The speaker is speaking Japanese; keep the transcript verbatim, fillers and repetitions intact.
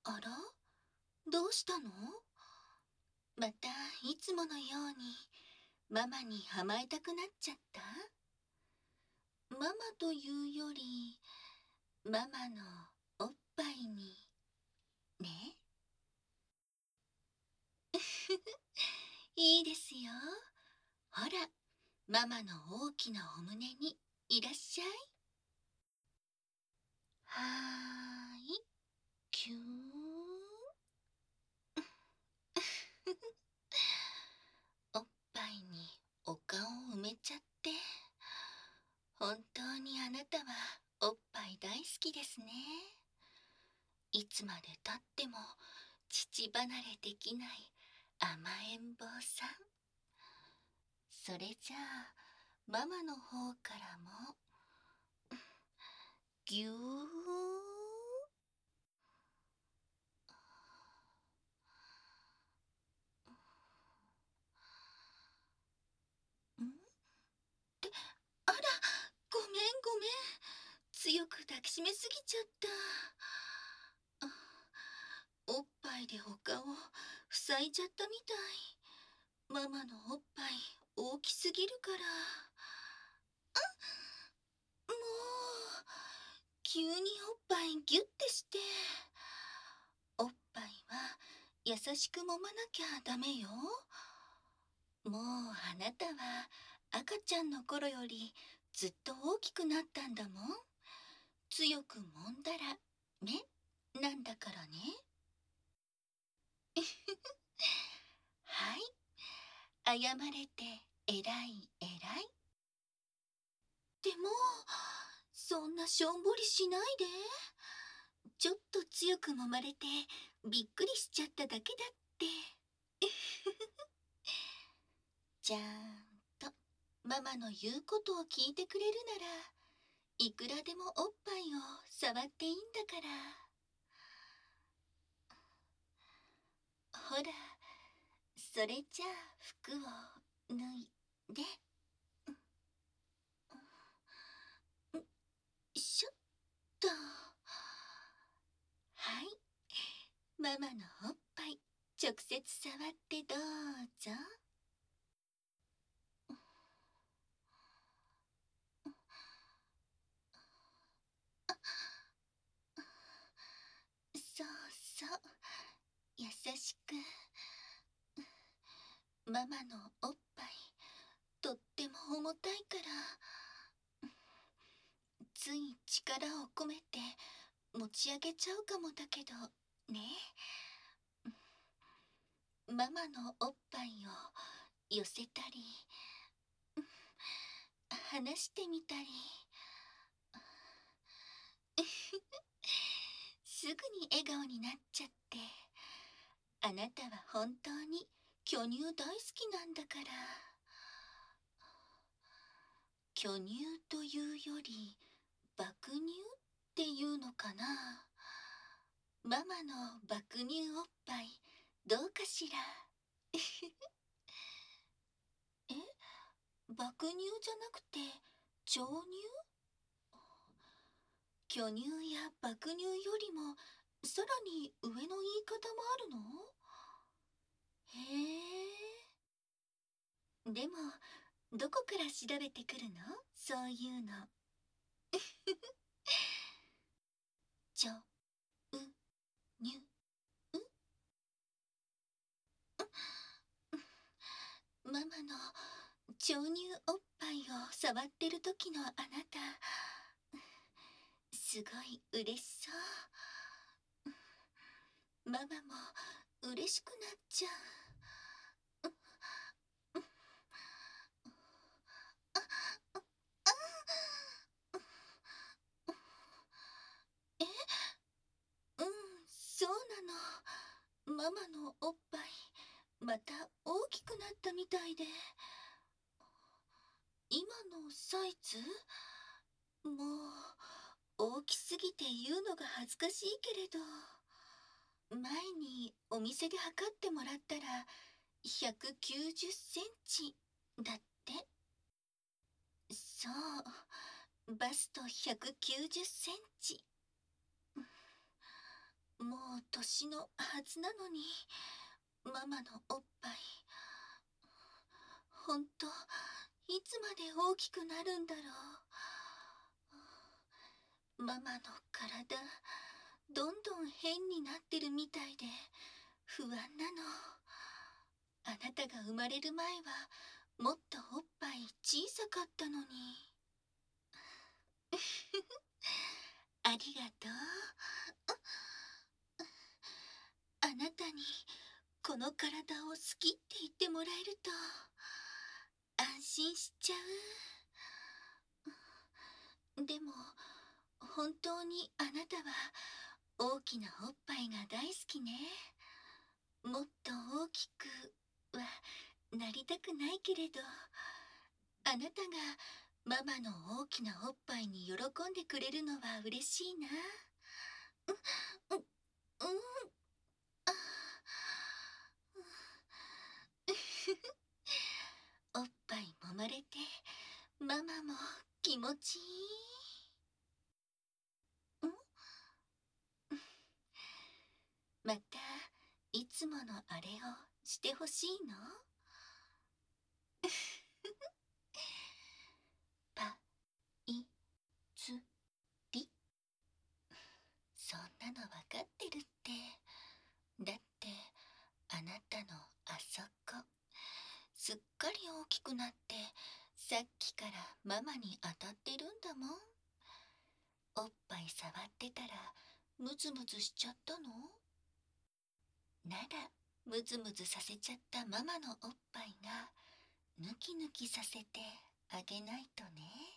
あら、どうしたの？またいつものようにママに甘えたくなっちゃった？ママというよりママのおっぱいにね。いいですよ。ほら、ママの大きなお胸にいらっしゃい。はーい、キューン。おっぱいにお顔を埋めちゃって。本当にあなたはおっぱい大好きですね。いつまでたっても乳離れできない甘えん坊さん。それじゃあママの方からもぎゅーん。あら、ごめんごめん。強く抱きしめすぎちゃった。おっぱいでお顔塞いじゃったみたい。ママのおっぱい大きすぎるから。もう、急におっぱいギュッてして。おっぱいは優しく揉まなきゃダメよ。もうあなたは赤ちゃんの頃よりずっと大きくなったんだもん。強く揉んだらね、なんだからね。はい、謝れてえらいえらい。でも、そんなしょんぼりしないで。ちょっと強く揉まれてびっくりしちゃっただけだって。ちゃんとママの言うことを聞いてくれるなら、いくらでもおっぱいを触っていいんだから。ほら、それじゃあ服を脱いで。しょっと。はい、ママのおっぱい直接触ってどうぞ。そうそう、優しく。ママのおっぱいとっても重たいから、つい力を込めて持ち上げちゃうかもだけどね。ママのおっぱいを寄せたり離してみたり。すぐに笑顔になっちゃって。あなたは本当に巨乳大好きなんだから。巨乳というより爆乳っていうのかな。ママの爆乳おっぱいどうかしら。え、爆乳じゃなくて超乳？巨乳や爆乳よりもさらに上の言い方もあるの？へえ。でもどこから調べてくるの？そういうの。ちょ、う、にゅ、ママの超乳おっぱいを触ってる時のあなた、すごい嬉しそう。ママも嬉しくなっちゃう。え、うん、そうなの。ママのおっぱいまた大きくなったみたいで。今のサイズ？もう大きすぎて言うのが恥ずかしいけれど、前にお店で測ってもらったらひゃくきゅうじゅっセンチだって。そう、バストひゃくきゅうじゅっセンチ。もう年のはずなのに、ママのおっぱい、ほんと、いつまで大きくなるんだろう。ママの体、どんどん変になってるみたいで、不安なの。あなたが生まれる前は、もっとおっぱい小さかったのに。ありがとう。あなたにこの体を好きって言ってもらえると安心しちゃう。でも本当にあなたは大きなおっぱいが大好きね。もっと大きくはなりたくないけれど、あなたがママの大きなおっぱいに喜んでくれるのは嬉しいな。う、う、うん、あ、おっぱい揉まれてママも気持ちいい。んまたいつものあれをしてほしいの？パイツリ。そんなのわかってるって。だってあなたのあそこすっかり大きくなってさっきからママに当たってるんだもん。おっぱい触ってたらムズムズしちゃったの？ならムズムズさせちゃったママのおっぱいがヌキヌキさせてあげないとね。